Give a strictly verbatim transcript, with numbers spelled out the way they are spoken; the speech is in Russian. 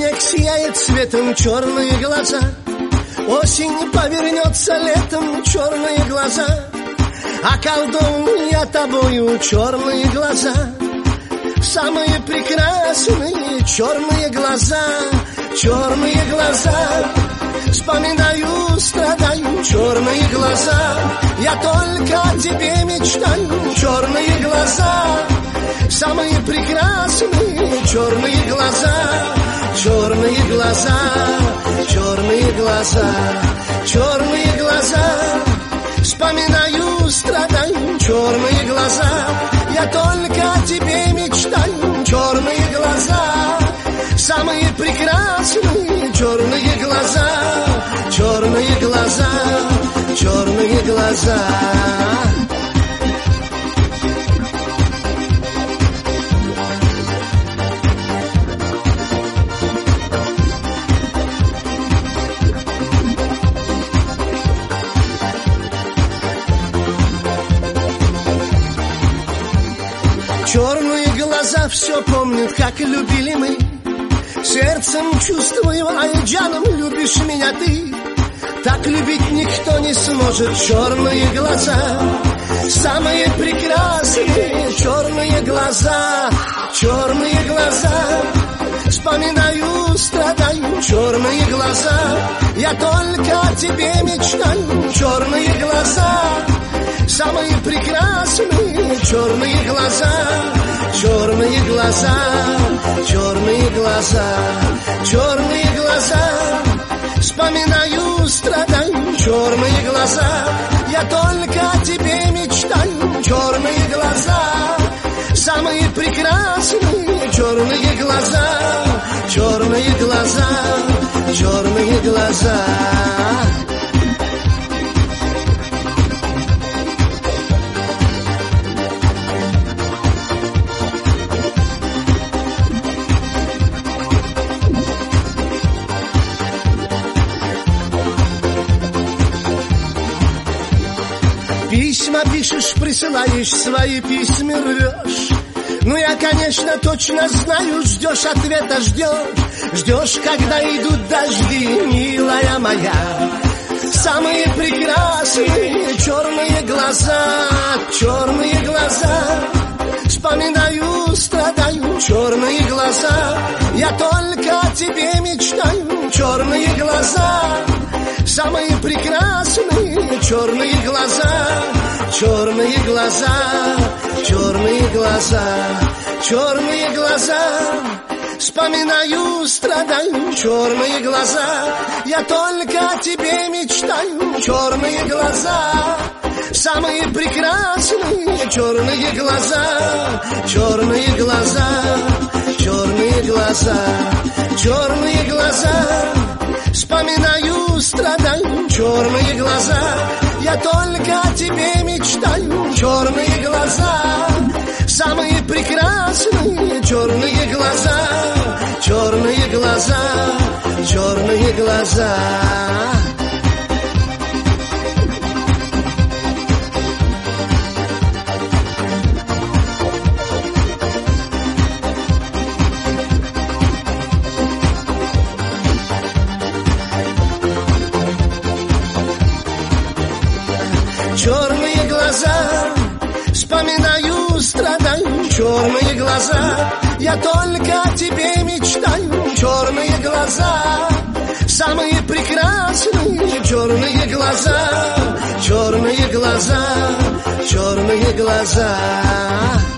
снег сияет цветом, черные глаза. Осень повернется летом, черные глаза. Околдован я тобою, черные глаза. Самые прекрасные черные глаза, черные глаза. Вспоминаю, страдаю, черные глаза. Я только о тебе мечтаю, черные глаза. Самые прекрасные черные глаза, черные глаза, черные глаза, черные глаза. Вспоминаю, страдаю, черные глаза. Я только о тебе мечтаю, черные глаза. Самые прекрасные черные глаза, черные глаза, черные глаза. Черные глаза все помнят, как любили мы. Сердцем чувствую, айджаном любишь меня ты. Так любить никто не сможет, черные глаза. Самые прекрасные черные глаза, черные глаза. Вспоминаю, страдаю, черные глаза. Я только о тебе мечтаю, черные глаза. Самые прекрасные черные глаза, черные глаза, черные глаза, черные глаза. Вспоминаю, страдаю, черные глаза. Я только о тебе мечтаю, черные глаза. Самые прекрасные черные глаза, черные глаза, черные глаза. Письма пишешь, присылаешь, свои письма рвешь. Ну я, конечно, точно знаю, ждешь ответа, ждешь. Ждешь, когда идут дожди, милая моя. Самые прекрасные черные глаза, черные глаза. Вспоминаю, страдаю, черные глаза. Я только о тебе мечтаю, черные глаза. Самые прекрасные черные глаза, черные глаза, черные глаза, черные глаза. Вспоминаю, страдаю, черные глаза. Я только о тебе мечтаю, черные глаза. Самые прекрасные черные глаза, черные глаза, черные глаза, черные глаза. Вспоминаю, страдаю, черные глаза. Я только о тебе мечтаю, черные глаза. Самые прекрасные черные глаза, черные глаза, черные глаза. Черные глаза, вспоминаю, страдаю, черные глаза. Я только о тебе мечтаю, черные глаза. Самые прекрасные черные глаза, черные глаза, черные глаза.